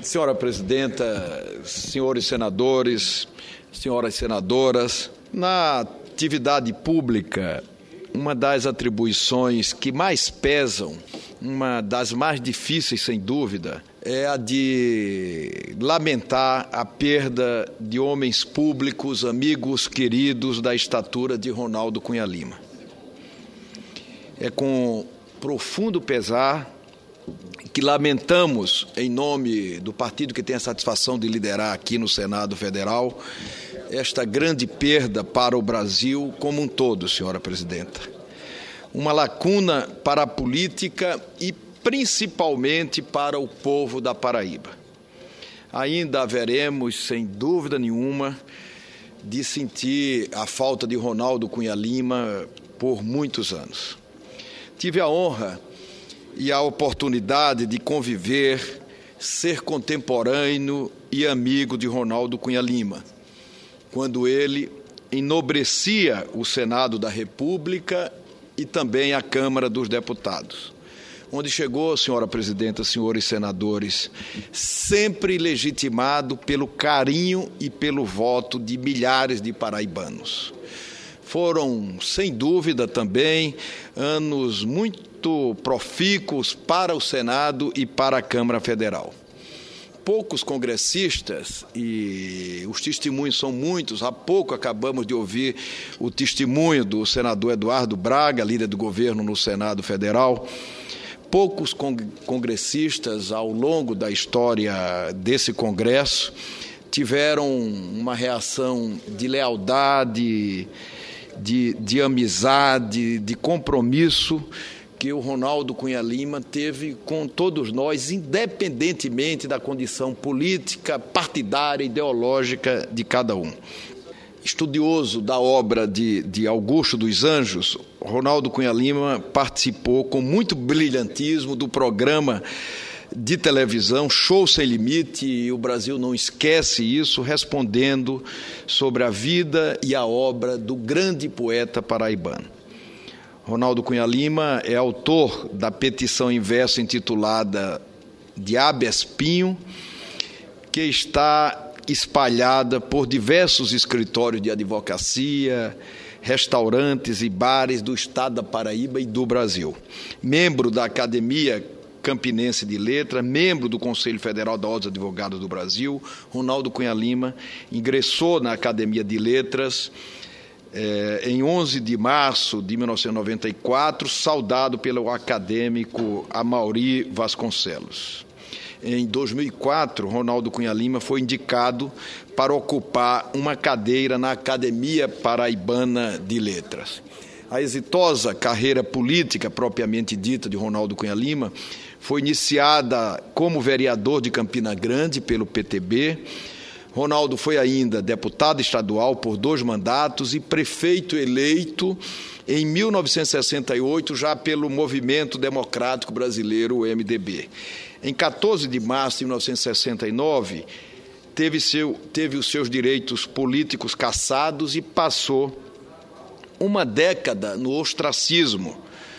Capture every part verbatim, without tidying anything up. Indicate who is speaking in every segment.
Speaker 1: Senhora Presidenta, senhores senadores, senhoras senadoras, na atividade pública, uma das atribuições que mais pesam, uma das mais difíceis, sem dúvida, é a de lamentar a perda de homens públicos, amigos queridos da estatura de Ronaldo Cunha Lima. É com profundo pesar que lamentamos, em nome do partido que tem a satisfação de liderar aqui no Senado Federal, esta grande perda para o Brasil como um todo, senhora Presidenta. Uma lacuna para a política e principalmente para o povo da Paraíba. Ainda haveremos, sem dúvida nenhuma, de sentir a falta de Ronaldo Cunha Lima por muitos anos. Tive a honra e a oportunidade de conviver, ser contemporâneo e amigo de Ronaldo Cunha Lima, quando ele enobrecia o Senado da República e também a Câmara dos Deputados, onde chegou, senhora Presidenta, senhores senadores, sempre legitimado pelo carinho e pelo voto de milhares de paraibanos. Foram, sem dúvida, também anos muito profícuos para o Senado e para a Câmara Federal. Poucos congressistas, e os testemunhos são muitos, há pouco acabamos de ouvir o testemunho do senador Eduardo Braga, líder do governo no Senado Federal. Poucos congressistas, ao longo da história desse Congresso, tiveram uma reação de lealdade, de, de amizade, de compromisso que o Ronaldo Cunha Lima teve com todos nós, independentemente da condição política, partidária, ideológica de cada um. Estudioso da obra de, de Augusto dos Anjos, Ronaldo Cunha Lima participou com muito brilhantismo do programa de televisão Show Sem Limite, e o Brasil não esquece isso, respondendo sobre a vida e a obra do grande poeta paraibano. Ronaldo Cunha Lima é autor da petição em verso intitulada De Habeas Pinho, que está espalhada por diversos escritórios de advocacia, restaurantes e bares do estado da Paraíba e do Brasil. Membro da Academia Campinense de Letras, membro do Conselho Federal da Ordem dos Advogados do Brasil, Ronaldo Cunha Lima ingressou na Academia de Letras eh, em onze de março de mil novecentos e noventa e quatro, saudado pelo acadêmico Amaury Vasconcelos. Em dois mil e quatro, Ronaldo Cunha Lima foi indicado para ocupar uma cadeira na Academia Paraibana de Letras. A exitosa carreira política propriamente dita de Ronaldo Cunha Lima foi iniciada como vereador de Campina Grande pelo P T B. Ronaldo foi ainda deputado estadual por dois mandatos e prefeito eleito em mil novecentos e sessenta e oito, já pelo Movimento Democrático Brasileiro, o M D B. Em quatorze de março de mil novecentos e sessenta e nove, teve, seu, teve os seus direitos políticos cassados e passou uma década no ostracismo,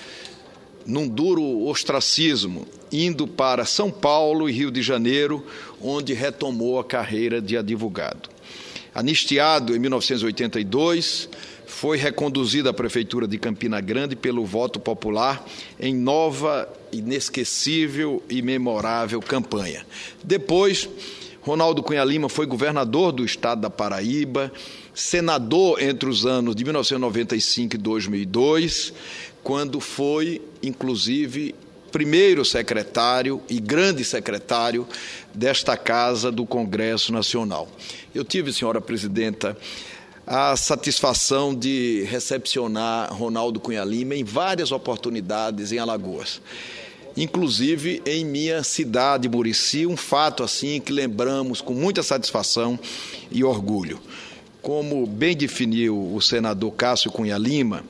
Speaker 1: num duro ostracismo, indo para São Paulo e Rio de Janeiro, onde retomou a carreira de advogado. Anistiado em mil novecentos e oitenta e dois, foi reconduzido à Prefeitura de Campina Grande pelo voto popular em nova, inesquecível e memorável campanha. Depois, Ronaldo Cunha Lima foi governador do estado da Paraíba, senador entre os anos de mil novecentos e noventa e cinco e dois mil e dois, quando foi, inclusive, primeiro secretário e grande secretário desta Casa do Congresso Nacional. Eu tive, senhora Presidenta, a satisfação de recepcionar Ronaldo Cunha Lima em várias oportunidades em Alagoas, inclusive em minha cidade, Murici, um fato assim que lembramos com muita satisfação e orgulho. Como bem definiu o senador Cássio Cunha Lima,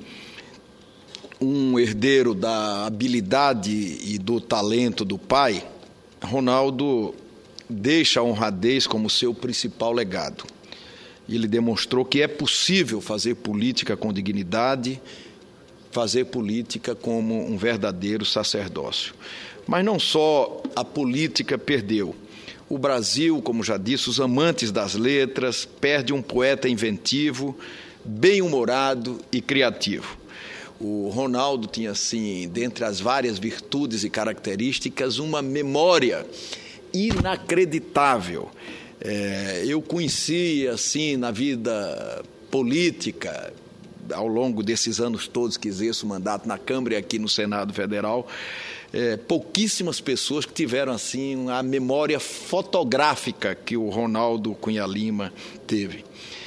Speaker 1: um herdeiro da habilidade e do talento do pai, Ronaldo deixa a honradez como seu principal legado. Ele demonstrou que é possível fazer política com dignidade, fazer política como um verdadeiro sacerdócio. Mas não só a política perdeu. O Brasil, como já disse, os amantes das letras, perde um poeta inventivo, bem-humorado e criativo. O Ronaldo tinha, assim, dentre as várias virtudes e características, uma memória inacreditável. É, eu conheci, assim, na vida política, ao longo desses anos todos que exerço o mandato na Câmara e aqui no Senado Federal, é, pouquíssimas pessoas que tiveram assim a memória fotográfica que o Ronaldo Cunha Lima teve.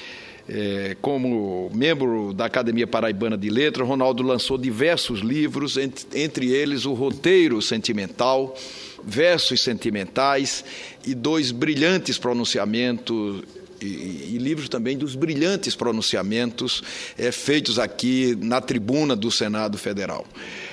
Speaker 1: É, como membro da Academia Paraibana de Letras, Ronaldo lançou diversos livros, entre, entre eles o Roteiro Sentimental, Versos Sentimentais e dois brilhantes pronunciamentos E, e livros também dos brilhantes pronunciamentos é, feitos aqui na tribuna do Senado Federal.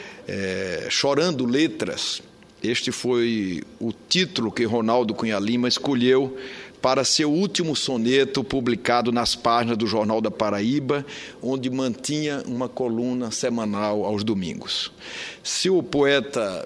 Speaker 1: É, Chorando Letras, este foi o título que Ronaldo Cunha Lima escolheu para seu último soneto publicado nas páginas do Jornal da Paraíba, onde mantinha uma coluna semanal aos domingos. Se o poeta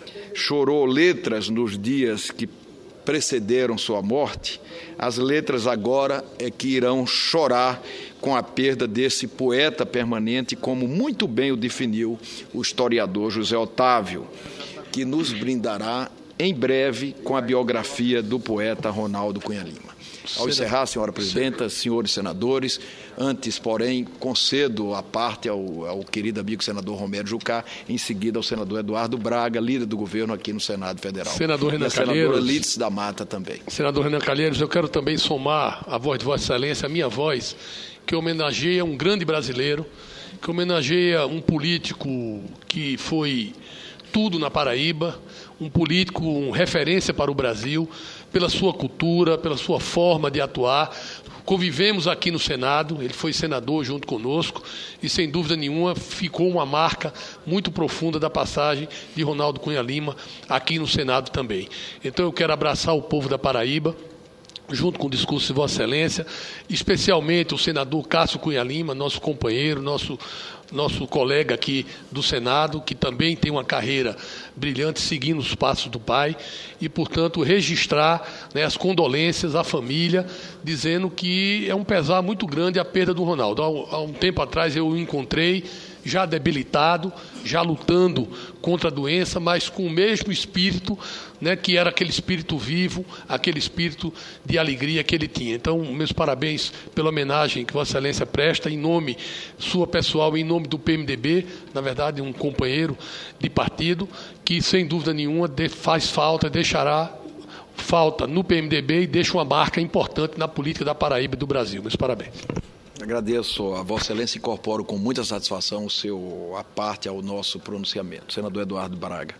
Speaker 1: chorou letras nos dias que precederam sua morte, as letras agora é que irão chorar com a perda desse poeta permanente, como muito bem o definiu o historiador José Otávio, que nos brindará em breve com a biografia do poeta Ronaldo Cunha Lima. Ao encerrar, senhora presidenta, senhores senadores, antes, porém, concedo a parte ao, ao querido amigo senador Romero Jucá, em seguida ao senador Eduardo Braga, líder do governo aqui no Senado Federal.
Speaker 2: Senador Renan
Speaker 1: e a senadora
Speaker 2: Calheiros.
Speaker 1: Lídice da Mata também.
Speaker 2: Senador Renan Calheiros, eu quero também somar a voz de Vossa Excelência, a minha voz, que homenageia um grande brasileiro, que homenageia um político que foi tudo na Paraíba, um político, um referência para o Brasil, pela sua cultura, pela sua forma de atuar. Convivemos aqui no Senado, ele foi senador junto conosco e, sem dúvida nenhuma, ficou uma marca muito profunda da passagem de Ronaldo Cunha Lima aqui no Senado também. Então, eu quero abraçar o povo da Paraíba, junto com o discurso de Vossa Excelência, especialmente o senador Cássio Cunha Lima, nosso companheiro, nosso, nosso colega aqui do Senado, que também tem uma carreira brilhante seguindo os passos do pai, e, portanto, registrar, né, as condolências à família, dizendo que é um pesar muito grande a perda do Ronaldo. Há, há um tempo atrás eu o encontrei, já debilitado, já lutando contra a doença, mas com o mesmo espírito, né, que era aquele espírito vivo, aquele espírito de alegria que ele tinha. Então, meus parabéns pela homenagem que Vossa Excelência presta, em nome sua pessoal, em nome do P M D B, na verdade, um companheiro de partido, que, sem dúvida nenhuma, faz falta, deixará falta no P M D B e deixa uma marca importante na política da Paraíba e do Brasil. Meus parabéns.
Speaker 1: Agradeço a Vossa Excelência e incorporo com muita satisfação o seu a parte ao nosso pronunciamento. Senador Eduardo Braga.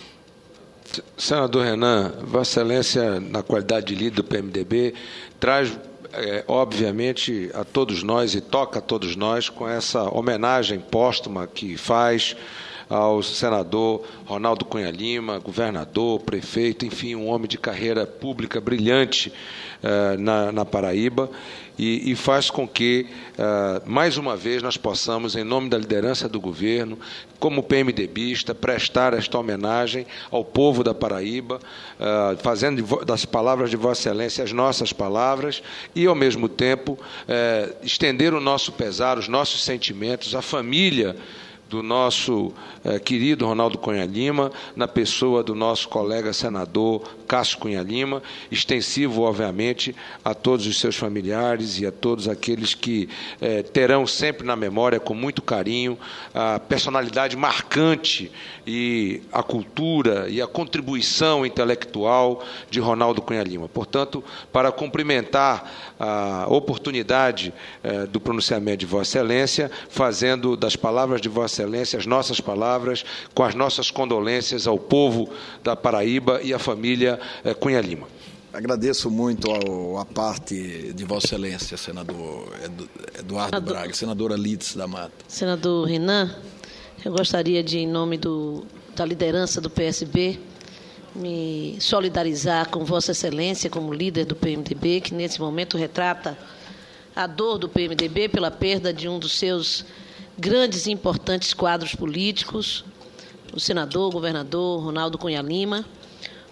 Speaker 3: Senador Renan, Vossa Excelência, na qualidade de líder do P M D B, traz, é, obviamente, a todos nós e toca a todos nós com essa homenagem póstuma que faz ao senador Ronaldo Cunha Lima, governador, prefeito, enfim, um homem de carreira pública brilhante uh, na, na Paraíba, e, e faz com que, uh, mais uma vez, nós possamos, em nome da liderança do governo, como PMDBista, prestar esta homenagem ao povo da Paraíba, uh, fazendo das palavras de Vossa Excelência as nossas palavras e, ao mesmo tempo, uh, estender o nosso pesar, os nossos sentimentos, à família do nosso eh, querido Ronaldo Cunha Lima, na pessoa do nosso colega senador Cássio Cunha Lima, extensivo, obviamente, a todos os seus familiares e a todos aqueles que eh, terão sempre na memória, com muito carinho, a personalidade marcante e a cultura e a contribuição intelectual de Ronaldo Cunha Lima. Portanto, para cumprimentar a oportunidade eh, do pronunciamento de Vossa Excelência, fazendo das palavras de Vossa Excelência as nossas palavras, com as nossas condolências ao povo da Paraíba e à família eh, Cunha Lima.
Speaker 1: Agradeço muito ao, a parte de Vossa Excelência, senador Eduardo Senador, Braga, senadora Lídice da Mata.
Speaker 4: Senador Renan, eu gostaria de, em nome do, da liderança do P S B, me solidarizar com Vossa Excelência como líder do P M D B, que nesse momento retrata a dor do P M D B pela perda de um dos seus grandes e importantes quadros políticos, o senador, governador Ronaldo Cunha Lima,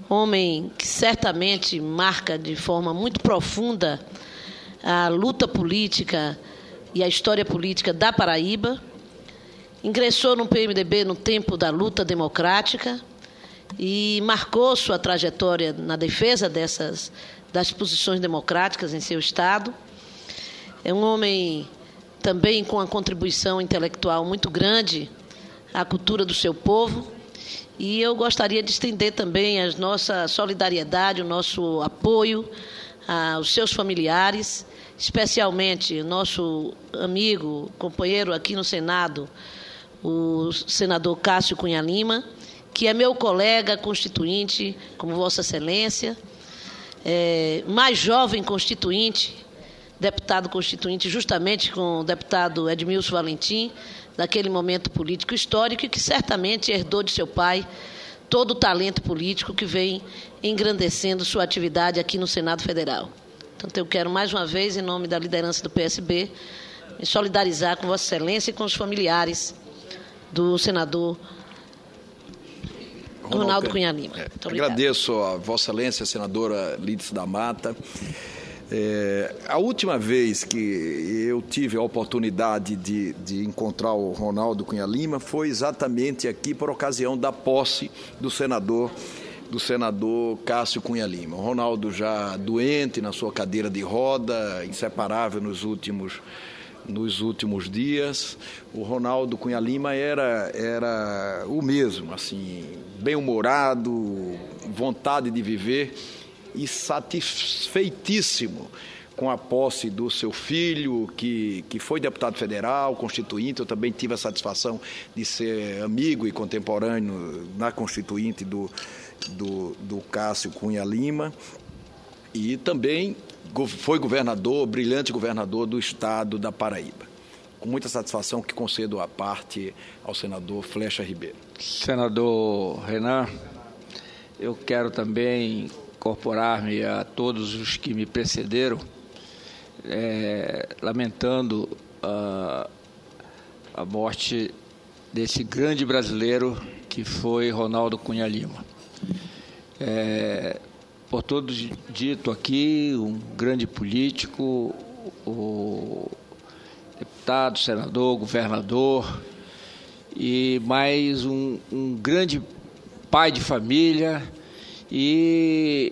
Speaker 4: homem que certamente marca de forma muito profunda a luta política e a história política da Paraíba. Ingressou no P M D B no tempo da luta democrática e marcou sua trajetória na defesa dessas, das posições democráticas em seu estado. É um homem também com uma contribuição intelectual muito grande à cultura do seu povo. E eu gostaria de estender também a nossa solidariedade, o nosso apoio aos seus familiares, especialmente o nosso amigo, companheiro aqui no Senado, o senador Cássio Cunha Lima, que é meu colega constituinte, como Vossa Excelência, é, mais jovem constituinte, deputado constituinte, justamente com o deputado Edmilson Valentim, daquele momento político histórico, e que certamente herdou de seu pai todo o talento político que vem engrandecendo sua atividade aqui no Senado Federal. Então, eu quero, mais uma vez, em nome da liderança do P S B, me solidarizar com Vossa Excelência e com os familiares do senador Ronaldo, Ronaldo Cunha Lima.
Speaker 1: É, agradeço a Vossa Excelência, a senadora Lídice da Mata. É, a última vez que eu tive a oportunidade de, de encontrar o Ronaldo Cunha Lima foi exatamente aqui por ocasião da posse do senador, do senador Cássio Cunha Lima. O Ronaldo já doente na sua cadeira de roda, inseparável nos últimos, nos últimos dias. O Ronaldo Cunha Lima era, era o mesmo, assim, bem-humorado, vontade de viver, e satisfeitíssimo com a posse do seu filho, que, que foi deputado federal, constituinte. Eu também tive a satisfação de ser amigo e contemporâneo na constituinte do, do, do Cássio Cunha Lima, e também foi governador, brilhante governador do estado da Paraíba. Com muita satisfação que concedo a parte ao senador Flecha Ribeiro.
Speaker 5: Senador Renan, eu quero também incorporar-me a todos os que me precederam, é, lamentando a, a morte desse grande brasileiro que foi Ronaldo Cunha Lima. É, por todos dito aqui, um grande político, o deputado, senador, governador, e mais um, um grande pai de família, e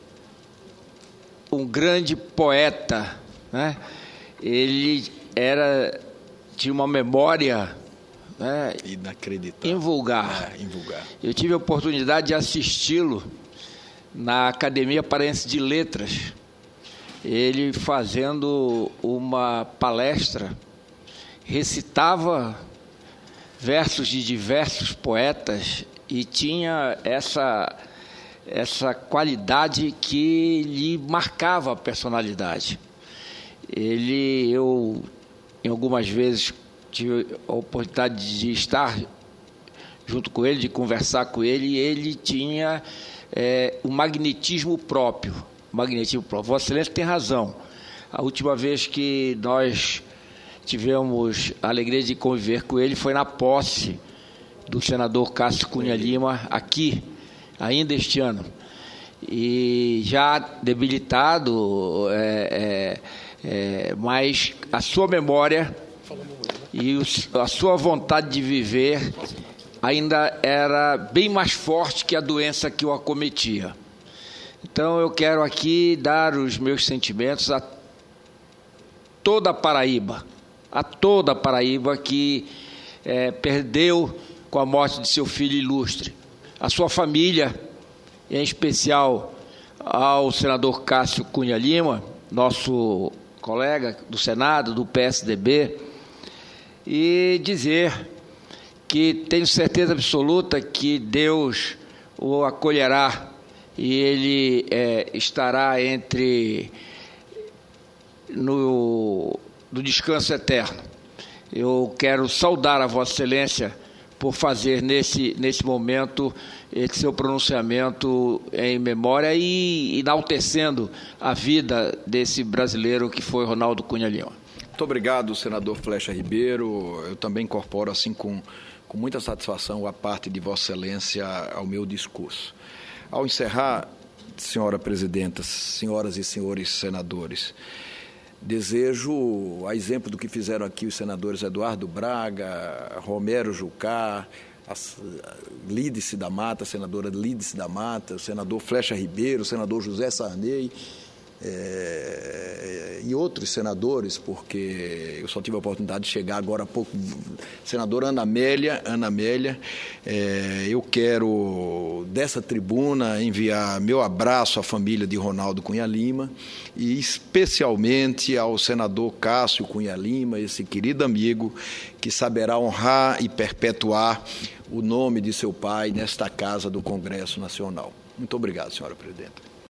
Speaker 5: um grande poeta, né? Ele era de uma memória, né,
Speaker 1: inacreditável,
Speaker 5: invulgar.
Speaker 1: É, invulgar.
Speaker 5: Eu tive a oportunidade de assisti-lo na Academia Paraense de Letras, ele fazendo uma palestra, recitava versos de diversos poetas e tinha essa, essa qualidade que lhe marcava a personalidade. Ele, eu, em algumas vezes, tive a oportunidade de estar junto com ele, de conversar com ele, e ele tinha é, um magnetismo próprio. Magnetismo próprio. Vossa Excelência tem razão. A última vez que nós tivemos a alegria de conviver com ele foi na posse do senador Cássio Cunha Lima, aqui, ainda este ano. E já debilitado, é, é, é, mas a sua memória e o, a sua vontade de viver ainda era bem mais forte que a doença que o acometia. Então eu quero aqui dar os meus sentimentos a toda a Paraíba, a toda a Paraíba que é, perdeu com a morte de seu filho ilustre, a sua família, em especial ao senador Cássio Cunha Lima, nosso colega do Senado, do P S D B, e dizer que tenho certeza absoluta que Deus o acolherá e ele é, estará entre no, no descanso eterno. Eu quero saudar a Vossa Excelência por fazer nesse, nesse momento esse seu pronunciamento em memória e enaltecendo a vida desse brasileiro que foi Ronaldo Cunha Lima.
Speaker 1: Muito obrigado, senador Flecha Ribeiro. Eu também incorporo, assim, com, com muita satisfação a parte de Vossa Excelência ao meu discurso. Ao encerrar, senhora presidenta, senhoras e senhores senadores, desejo, a exemplo do que fizeram aqui os senadores Eduardo Braga, Romero Jucá, a Lídice da Mata, a senadora Lídice da Mata, o senador Flecha Ribeiro, o senador José Sarney, é, e outros senadores, porque eu só tive a oportunidade de chegar agora há pouco, senadora Ana Amélia, Ana Amélia, é, eu quero dessa tribuna enviar meu abraço à família de Ronaldo Cunha Lima e especialmente ao senador Cássio Cunha Lima, esse querido amigo que saberá honrar e perpetuar o nome de seu pai nesta casa do Congresso Nacional. Muito obrigado, senhora presidenta.